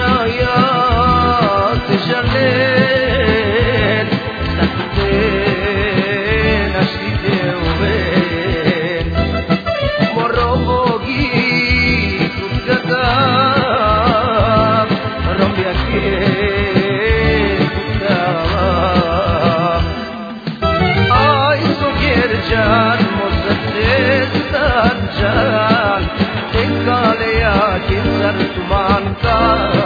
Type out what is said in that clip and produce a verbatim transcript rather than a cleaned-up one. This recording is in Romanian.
Jaya Tejalen Sakuten Ashide Uben Morobogi Kutgata Rombiake Kutgata Ay Sogerjan Mozatetan Jan Tekale ya Kinsar Tumanka